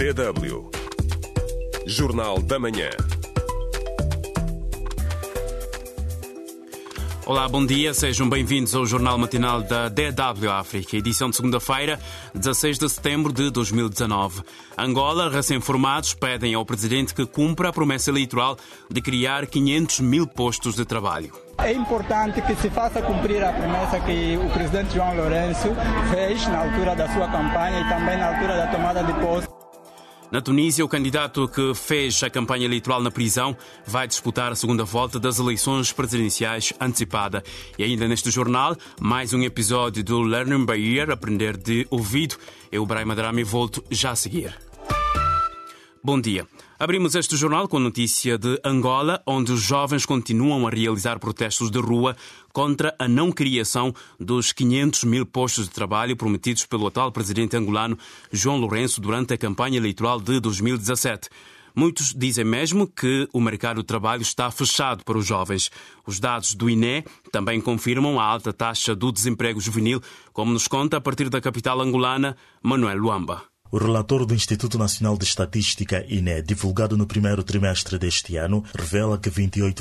DW Jornal da Manhã. Olá, bom dia, sejam bem-vindos ao Jornal Matinal da DW África, edição de segunda-feira, 16 de setembro de 2019. Angola, recém-formados, pedem ao presidente que cumpra a promessa eleitoral de criar 500 mil postos de trabalho. É importante que se faça cumprir a promessa que o presidente João Lourenço fez na altura da sua campanha e também na altura da tomada de posse. Na Tunísia, o candidato que fez a campanha eleitoral na prisão vai disputar a segunda volta das eleições presidenciais antecipada. E ainda neste jornal, mais um episódio do Learning by Ear, aprender de ouvido. Eu, Brian Madrami, volto já a seguir. Bom dia. Abrimos este jornal com a notícia de Angola, onde os jovens continuam a realizar protestos de rua contra a não criação dos 500 mil postos de trabalho prometidos pelo atual presidente angolano João Lourenço durante a campanha eleitoral de 2017. Muitos dizem mesmo que o mercado de trabalho está fechado para os jovens. Os dados do INE também confirmam a alta taxa do desemprego juvenil, como nos conta a partir da capital angolana, Manuel Luamba. O relatório do Instituto Nacional de Estatística, INE, divulgado no primeiro trimestre deste ano, revela que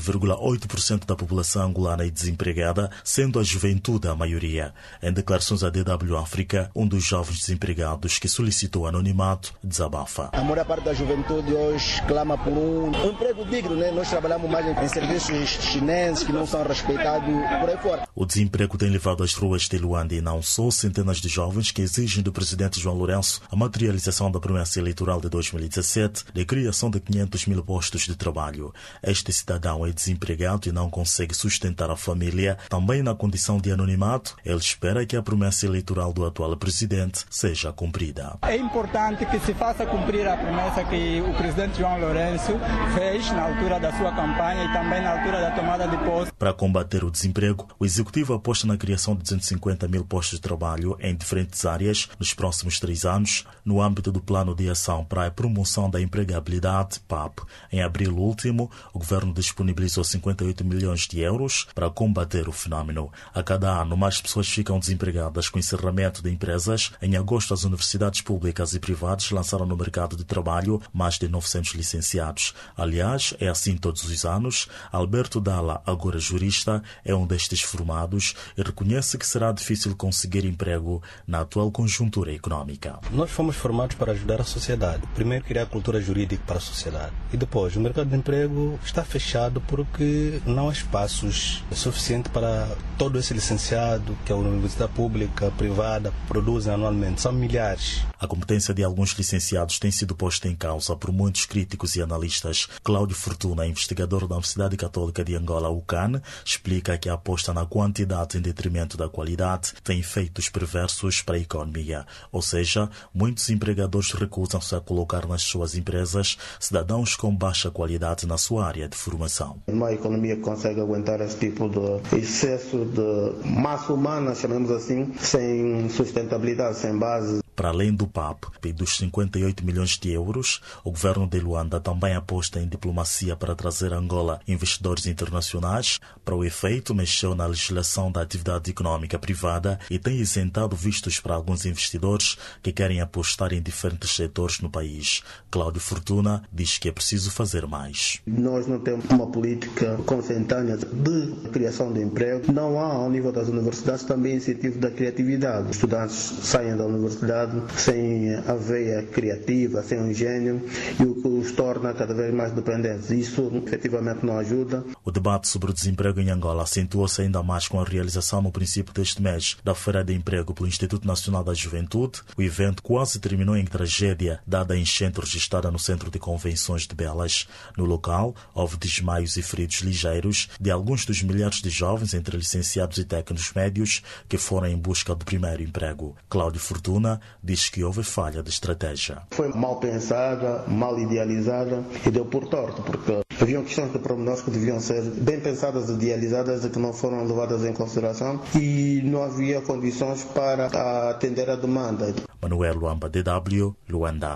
28,8% da população angolana é desempregada, sendo a juventude a maioria. Em declarações à DW África, um dos jovens desempregados que solicitou anonimato desabafa. A maior parte da juventude hoje clama por um emprego digno, né? Nós trabalhamos mais em serviços chineses que não são respeitados por aí fora. O desemprego tem levado às ruas de Luanda e não só centenas de jovens que exigem do presidente João Lourenço a realização da promessa eleitoral de 2017 de criação de 500 mil postos de trabalho. Este cidadão é desempregado e não consegue sustentar a família. Também na condição de anonimato, ele espera que a promessa eleitoral do atual presidente seja cumprida. É importante que se faça cumprir a promessa que o presidente João Lourenço fez na altura da sua campanha e também na altura da tomada de posse. Para combater o desemprego, o executivo aposta na criação de 250 mil postos de trabalho em diferentes áreas nos próximos 3 anos, no âmbito do Plano de Ação para a Promoção da Empregabilidade, PAP. Em abril último, o governo disponibilizou 58 milhões de euros para combater o fenómeno. A cada ano, mais pessoas ficam desempregadas com o encerramento de empresas. Em agosto, as universidades públicas e privadas lançaram no mercado de trabalho mais de 900 licenciados. Aliás, é assim todos os anos. Alberto Dalla, agora jurista, é um destes formados e reconhece que será difícil conseguir emprego na atual conjuntura económica. Nós fomos formados para ajudar a sociedade. Primeiro criar cultura jurídica para a sociedade. E depois, o mercado de emprego está fechado porque não há espaços suficientes para todo esse licenciado que a universidade pública, privada, produzem anualmente. São milhares. A competência de alguns licenciados tem sido posta em causa por muitos críticos e analistas. Cláudio Fortuna, investigador da Universidade Católica de Angola, UCAN, explica que a aposta na quantidade em detrimento da qualidade tem efeitos perversos para a economia. Ou seja, muitos empregadores recusam-se a colocar nas suas empresas cidadãos com baixa qualidade na sua área de formação. Uma economia que consegue aguentar esse tipo de excesso de massa humana, chamemos assim, sem sustentabilidade, sem base. Para além do PAP e dos 58 milhões de euros, o governo de Luanda também aposta em diplomacia para trazer a Angola investidores internacionais. Para o efeito, mexeu na legislação da atividade económica privada e tem isentado vistos para alguns investidores que querem apostar em diferentes setores no país. Cláudio Fortuna diz que é preciso fazer mais. Nós não temos uma política consentânea de criação de emprego. Não há, ao nível das universidades, também incentivo da criatividade. Os estudantes saem da universidade sem a veia criativa, sem o gênio, e o que os torna cada vez mais dependentes. Isso efetivamente não ajuda. O debate sobre o desemprego em Angola acentuou-se ainda mais com a realização no princípio deste mês da Feira de Emprego pelo Instituto Nacional da Juventude. O evento quase terminou em tragédia, dada a enchente registrada no Centro de Convenções de Belas. No local, houve desmaios e feridos ligeiros de alguns dos milhares de jovens, entre licenciados e técnicos médios, que foram em busca do primeiro emprego. Cláudio Fortuna diz que houve falha de estratégia. Foi mal pensada, mal idealizada e deu por torto, porque haviam questões de pormenores que deviam ser bem pensadas e idealizadas e que não foram levadas em consideração e não havia condições para atender a demanda. Manuel Luamba, DW, Luanda.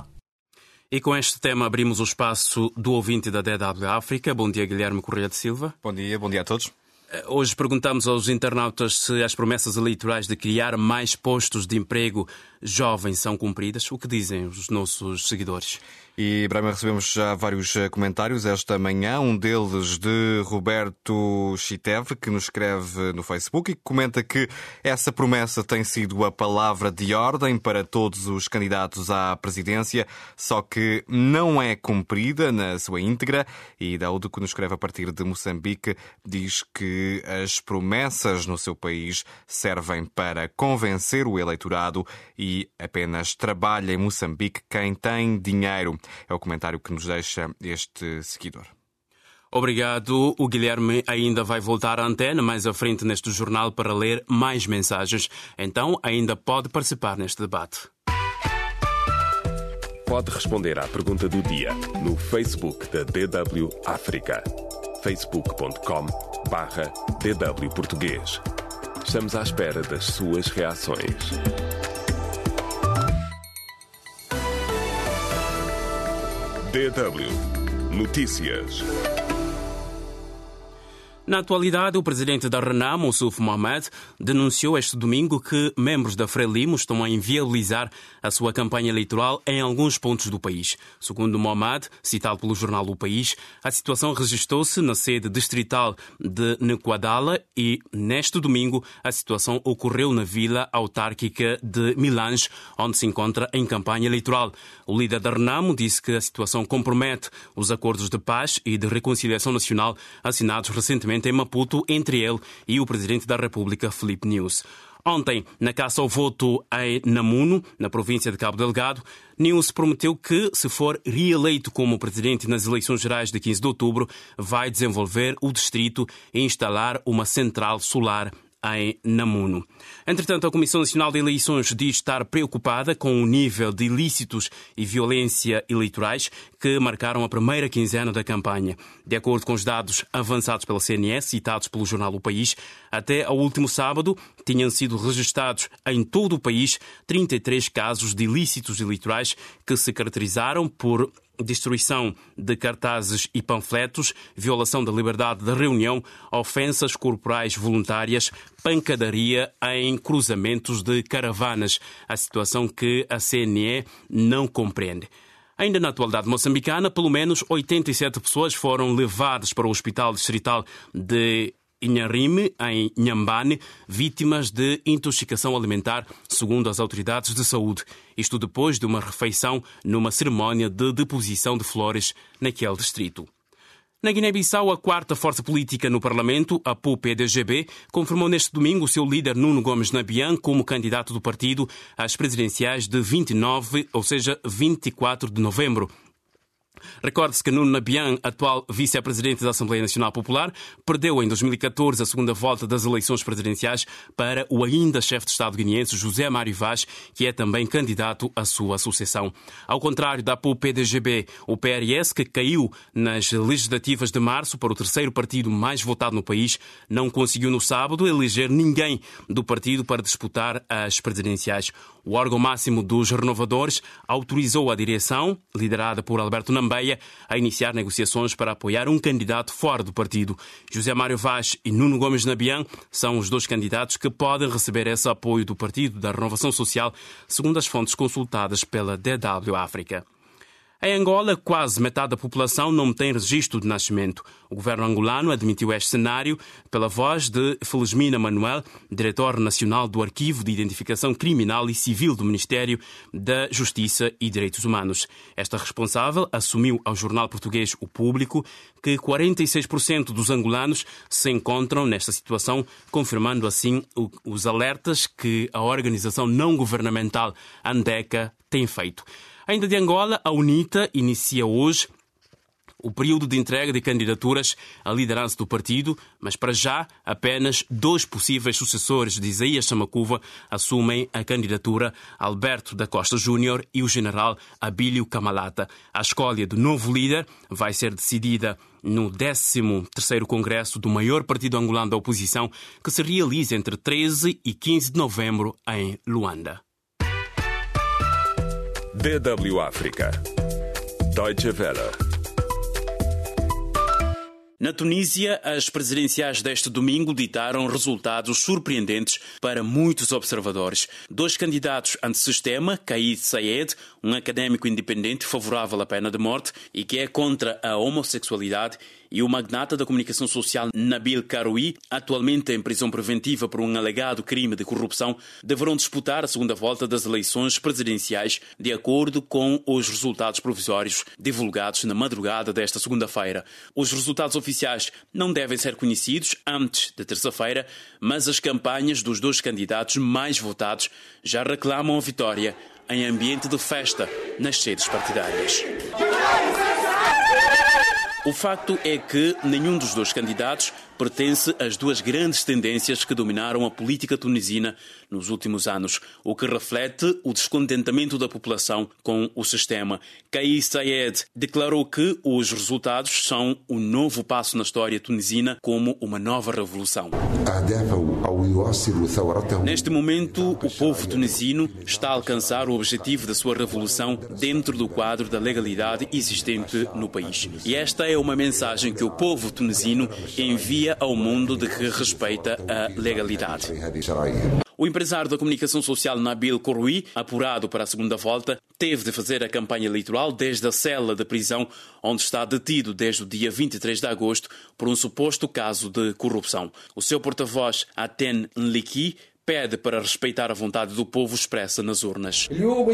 E com este tema abrimos o espaço do ouvinte da DW África. Bom dia, Guilherme Correia de Silva. Bom dia a todos. Hoje perguntamos aos internautas se as promessas eleitorais de criar mais postos de emprego jovens são cumpridas. O que dizem os nossos seguidores? E, Brahma, recebemos já vários comentários esta manhã, um deles de Roberto Chitev, que nos escreve no Facebook e que comenta que essa promessa tem sido a palavra de ordem para todos os candidatos à presidência, só que não é cumprida na sua íntegra. E Daúdo, que nos escreve a partir de Moçambique, diz que as promessas no seu país servem para convencer o eleitorado e apenas trabalha em Moçambique quem tem dinheiro. É o comentário que nos deixa este seguidor. Obrigado. O Guilherme ainda vai voltar à antena mais à frente neste jornal para ler mais mensagens. Então, ainda pode participar neste debate. Pode responder à pergunta do dia no Facebook da DW África. facebook.com/DW Português. Estamos à espera das suas reações. DW Notícias. Na atualidade, o presidente da Renamo, Oussouf Mohamed, denunciou este domingo que membros da Frelimo estão a inviabilizar a sua campanha eleitoral em alguns pontos do país. Segundo Mohamed, citado pelo jornal O País, a situação registrou-se na sede distrital de Nquadala e, neste domingo, a situação ocorreu na vila autárquica de Milange, onde se encontra em campanha eleitoral. O líder da Renamo disse que a situação compromete os acordos de paz e de reconciliação nacional assinados recentemente em Maputo, entre ele e o presidente da República, Filipe Nyusi. Ontem, na caça ao voto em Namuno, na província de Cabo Delgado, Nyusi prometeu que, se for reeleito como presidente nas eleições gerais de 15 de outubro, vai desenvolver o distrito e instalar uma central solar em Namuno. Entretanto, a Comissão Nacional de Eleições diz estar preocupada com o nível de ilícitos e violência eleitorais que marcaram a primeira quinzena da campanha. De acordo com os dados avançados pela CNS, citados pelo jornal O País, até ao último sábado tinham sido registrados em todo o país 33 casos de ilícitos eleitorais que se caracterizaram por destruição de cartazes e panfletos, violação da liberdade de reunião, ofensas corporais voluntárias, pancadaria em cruzamentos de caravanas, a situação que a CNE não compreende. Ainda na atualidade moçambicana, pelo menos 87 pessoas foram levadas para o Hospital Distrital de Inharime, em Nhambane, vítimas de intoxicação alimentar, segundo as autoridades de saúde. Isto depois de uma refeição numa cerimónia de deposição de flores naquele distrito. Na Guiné-Bissau, a quarta força política no Parlamento, a PUPDGB, confirmou neste domingo o seu líder Nuno Gomes Nabian como candidato do partido às presidenciais de 29, ou seja, 24 de novembro. Recorde-se que Nuno Nabian, atual vice-presidente da Assembleia Nacional Popular, perdeu em 2014 a segunda volta das eleições presidenciais para o ainda chefe de Estado guineense José Mário Vaz, que é também candidato à sua sucessão. Ao contrário da PUPDGB, o PRS, que caiu nas legislativas de março para o terceiro partido mais votado no país, não conseguiu no sábado eleger ninguém do partido para disputar as presidenciais. O órgão máximo dos renovadores autorizou a direção, liderada por Alberto Nambeia, a iniciar negociações para apoiar um candidato fora do partido. José Mário Vaz e Nuno Gomes Nabian são os dois candidatos que podem receber esse apoio do Partido da Renovação Social, segundo as fontes consultadas pela DW África. Em Angola, quase metade da população não tem registro de nascimento. O governo angolano admitiu este cenário pela voz de Felizmina Manuel, diretor nacional do Arquivo de Identificação Criminal e Civil do Ministério da Justiça e Direitos Humanos. Esta responsável assumiu ao jornal português O Público que 46% dos angolanos se encontram nesta situação, confirmando assim os alertas que a organização não governamental Andeca tem feito. Ainda de Angola, a UNITA inicia hoje o período de entrega de candidaturas à liderança do partido, mas para já apenas 2 possíveis sucessores de Isaías Samacuva assumem a candidatura: Alberto da Costa Júnior e o general Abílio Camalata. A escolha do novo líder vai ser decidida no 13º Congresso do maior partido angolano da oposição, que se realiza entre 13 e 15 de novembro em Luanda. DW África. Deutsche Welle. Na Tunísia, as presidenciais deste domingo ditaram resultados surpreendentes para muitos observadores. 2 candidatos antissistema, Kais Saied, um académico independente favorável à pena de morte e que é contra a homossexualidade, e o magnata da comunicação social Nabil Karoui, atualmente em prisão preventiva por um alegado crime de corrupção, deverão disputar a segunda volta das eleições presidenciais de acordo com os resultados provisórios divulgados na madrugada desta segunda-feira. Os resultados oficiais não devem ser conhecidos antes de terça-feira, mas as campanhas dos 2 candidatos mais votados já reclamam a vitória em ambiente de festa nas sedes partidárias. O facto é que nenhum dos 2 candidatos pertence às 2 grandes tendências que dominaram a política tunisina nos últimos anos, o que reflete o descontentamento da população com o sistema. Kais Saied declarou que os resultados são um novo passo na história tunisina, como uma nova revolução. Neste momento, o povo tunisino está a alcançar o objetivo da sua revolução dentro do quadro da legalidade existente no país. E esta é uma mensagem que o povo tunisino envia ao mundo de que respeita a legalidade. O empresário da comunicação social Nabil Karoui, apurado para a segunda volta, teve de fazer a campanha eleitoral desde a cela de prisão, onde está detido desde o dia 23 de agosto por um suposto caso de corrupção. O seu porta-voz, Aten Nliki, pede para respeitar a vontade do povo expressa nas urnas.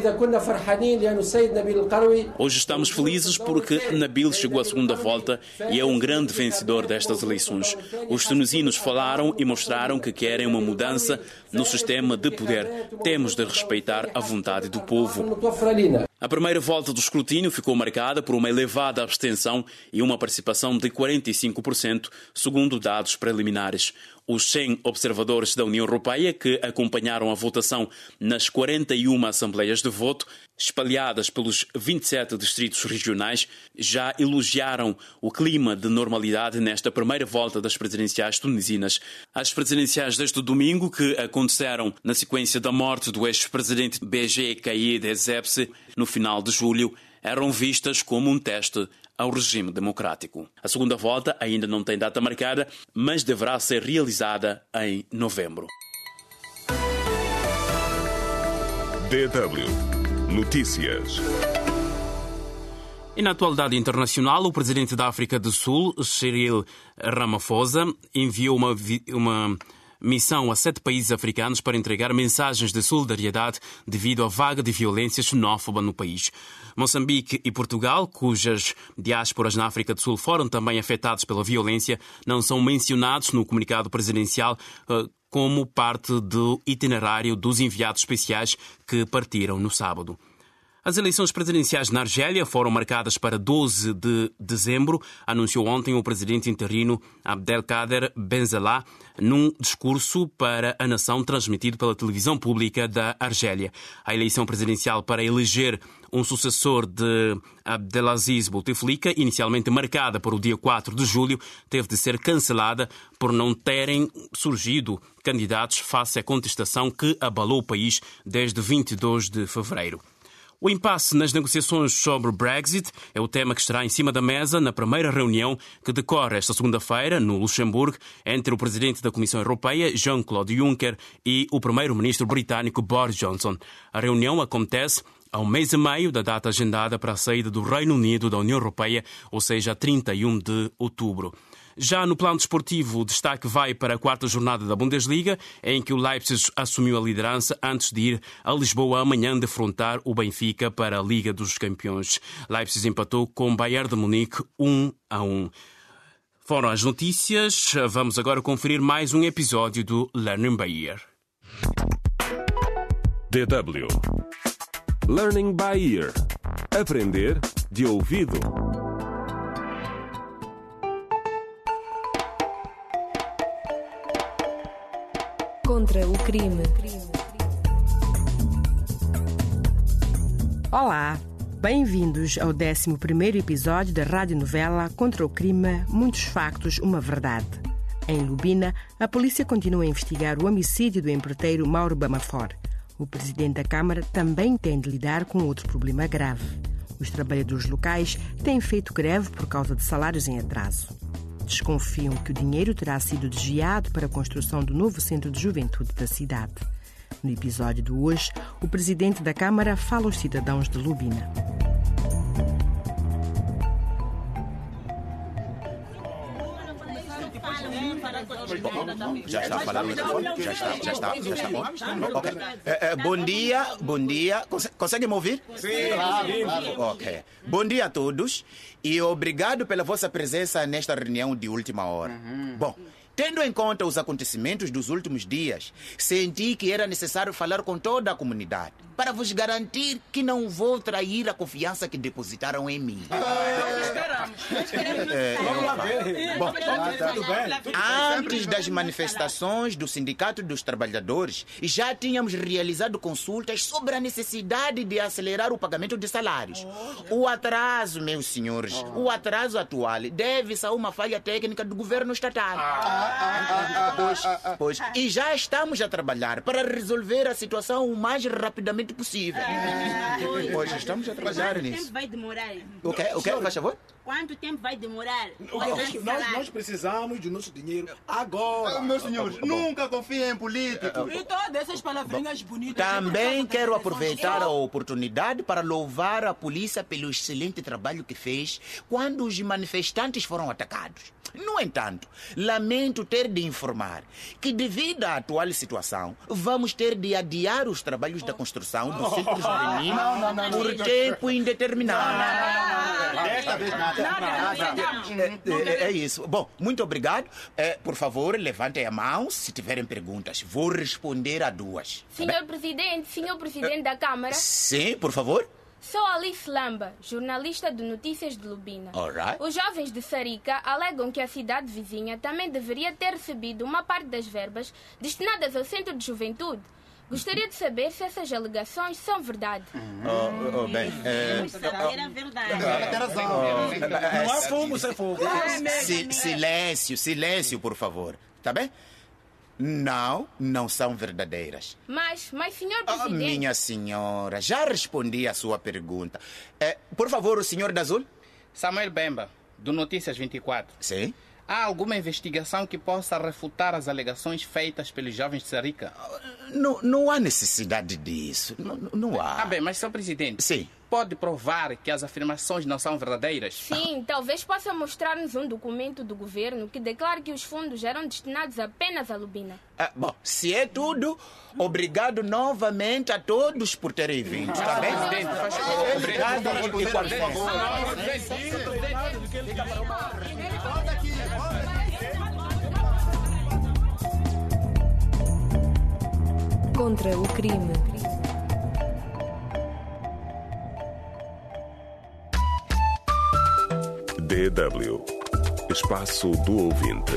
Hoje estamos felizes porque Nabil chegou à segunda volta e é um grande vencedor destas eleições. Os tunisinos falaram e mostraram que querem uma mudança no sistema de poder. Temos de respeitar a vontade do povo. A primeira volta do escrutínio ficou marcada por uma elevada abstenção e uma participação de 45%, segundo dados preliminares. Os 100 observadores da União Europeia que acompanharam a votação nas 41 assembleias de voto, espalhadas pelos 27 distritos regionais, já elogiaram o clima de normalidade nesta primeira volta das presidenciais tunisinas. As presidenciais deste domingo, que aconteceram na sequência da morte do ex-presidente Béji Caïd Essebsi no final de julho, eram vistas como um teste ao regime democrático. A segunda volta ainda não tem data marcada, mas deverá ser realizada em novembro. DW Notícias. E na atualidade internacional, o presidente da África do Sul, Cyril Ramaphosa, enviou uma missão a 7 países africanos para entregar mensagens de solidariedade devido à vaga de violência xenófoba no país. Moçambique e Portugal, cujas diásporas na África do Sul foram também afetados pela violência, não são mencionados no comunicado presidencial como parte do itinerário dos enviados especiais que partiram no sábado. As eleições presidenciais na Argélia foram marcadas para 12 de dezembro, anunciou ontem o presidente interino Abdelkader Bensalah num discurso para a nação transmitido pela televisão pública da Argélia. A eleição presidencial para eleger um sucessor de Abdelaziz Bouteflika, inicialmente marcada para o dia 4 de julho, teve de ser cancelada por não terem surgido candidatos face à contestação que abalou o país desde 22 de fevereiro. O impasse nas negociações sobre o Brexit é o tema que estará em cima da mesa na primeira reunião que decorre esta segunda-feira, no Luxemburgo, entre o presidente da Comissão Europeia, Jean-Claude Juncker, e o primeiro-ministro britânico Boris Johnson. A reunião acontece há um mês e meio da data agendada para a saída do Reino Unido da União Europeia, ou seja, 31 de outubro. Já no plano desportivo, o destaque vai para a 4ª jornada da Bundesliga, em que o Leipzig assumiu a liderança antes de ir a Lisboa amanhã defrontar o Benfica para a Liga dos Campeões. Leipzig empatou com o Bayern de Munique 1-1. Foram as notícias. Vamos agora conferir mais um episódio do Learning by Ear. DW Learning by Ear. Aprender de ouvido. Contra o crime. Olá, bem-vindos ao 11º episódio da radionovela Contra o crime, muitos factos, uma verdade. Em Lubina, a polícia continua a investigar o homicídio do empreiteiro Mauro Bamafor. O presidente da Câmara também tem de lidar com outro problema grave. Os trabalhadores locais têm feito greve por causa de salários em atraso. desconfiam que o dinheiro terá sido desviado para a construção do novo centro de juventude da cidade. No episódio de hoje, o presidente da Câmara fala aos cidadãos de Lubina. Já está falando? Já está. Okay. Bom dia. Conseguem me ouvir? Sim. Ok. Bom dia a todos e obrigado pela vossa presença nesta reunião de última hora. Bom, tendo em conta os acontecimentos dos últimos dias, senti que era necessário falar com toda a comunidade para vos garantir que não vou trair a confiança que depositaram em mim. Vamos lá ver. Bom, tudo bem. antes das manifestações do Sindicato dos Trabalhadores, já tínhamos realizado consultas sobre a necessidade de acelerar o pagamento de salários. O atraso, meus senhores, o atraso atual deve-se a uma falha técnica do governo estatal. Pois, e já estamos a trabalhar para resolver a situação o mais rapidamente possível. Pois, estamos a trabalhar nisso. Quanto tempo vai demorar? O quê? Faz favor? Quanto tempo vai demorar? Nós precisamos do nosso dinheiro agora. Meus senhores, nunca confiem em político. E todas essas palavrinhas bonitas. Também quero aproveitar a oportunidade para louvar a polícia pelo excelente trabalho que fez quando os manifestantes foram atacados. No entanto, lamento ter de informar que, devido à atual situação, vamos ter de adiar os trabalhos da construção do centro juvenil por tempo indeterminado. Desta vez nada. É isso. Bom, muito obrigado. Por favor, levantem a mão se tiverem perguntas. Vou responder a duas. Senhor Presidente da Câmara. Sim, por favor. Sou Alice Lamba, jornalista de Notícias de Lubina. Alright. Os jovens de Sarica alegam que a cidade vizinha também deveria ter recebido uma parte das verbas destinadas ao centro de juventude. Gostaria de saber se essas alegações são verdade. Bem, Era verdade. Não há fumo sem fogo. Silêncio, por favor. Tá bem? Não são verdadeiras. Mas senhor Presidente... Minha senhora, já respondi a sua pergunta. Por favor, o senhor da Azul? Samuel Bemba, do Notícias 24. Sim? Há alguma investigação que possa refutar as alegações feitas pelos jovens de Sarica? Não há necessidade disso. Não há. Bem, mas, senhor Presidente... Sim. Pode provar que as afirmações não são verdadeiras? Sim, talvez possa mostrar-nos um documento do governo que declara que os fundos eram destinados apenas à Lubina. Bom, se é tudo, obrigado novamente a todos por terem vindo. Está bem? Obrigado e por favor. Contra o crime. DW, Espaço do Ouvinte.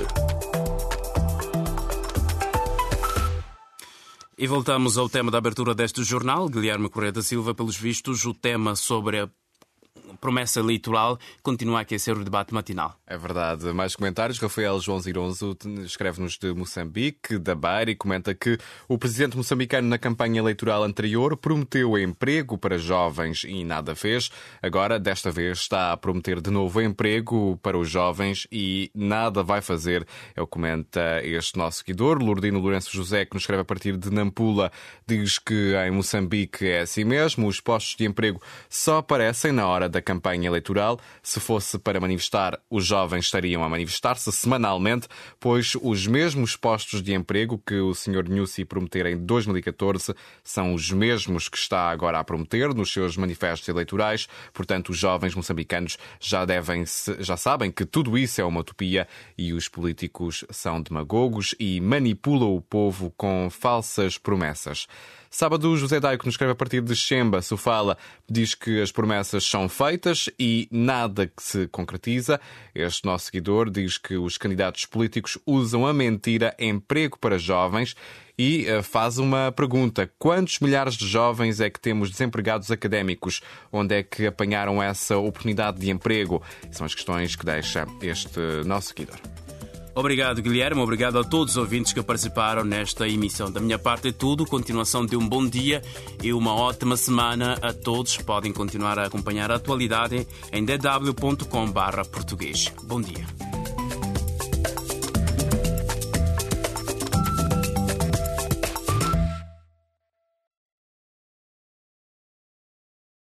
E voltamos ao tema da abertura deste jornal. Guilherme Correia da Silva, pelos vistos, o tema sobre a promessa eleitoral continua a aquecer o debate matinal. É verdade. Mais comentários. Rafael João Zironzo escreve-nos de Moçambique, da Beira, e comenta que o presidente moçambicano na campanha eleitoral anterior prometeu emprego para jovens e nada fez. Agora, desta vez, está a prometer de novo emprego para os jovens e nada vai fazer. É o que comenta este nosso seguidor, Lourdino Lourenço José, que nos escreve a partir de Nampula. Diz que em Moçambique é assim mesmo. Os postos de emprego só aparecem na hora da campanha eleitoral. Se fosse para manifestar, os jovens estariam a manifestar-se semanalmente, pois os mesmos postos de emprego que o Sr. Nussi prometera em 2014 são os mesmos que está agora a prometer nos seus manifestos eleitorais. Portanto, os jovens moçambicanos já sabem que tudo isso é uma utopia e os políticos são demagogos e manipulam o povo com falsas promessas. Sábado, José Daico nos escreve a partir de Xemba, Sofala, diz que as promessas são feitas e nada que se concretiza. Este nosso seguidor diz que os candidatos políticos usam a mentira emprego para jovens e faz uma pergunta: quantos milhares de jovens é que temos desempregados académicos? Onde é que apanharam essa oportunidade de emprego? São as questões que deixa este nosso seguidor. Obrigado, Guilherme. Obrigado a todos os ouvintes que participaram nesta emissão. Da minha parte é tudo. Continuação de um bom dia e uma ótima semana a todos. Podem continuar a acompanhar a atualidade em dw.com/português. Bom dia.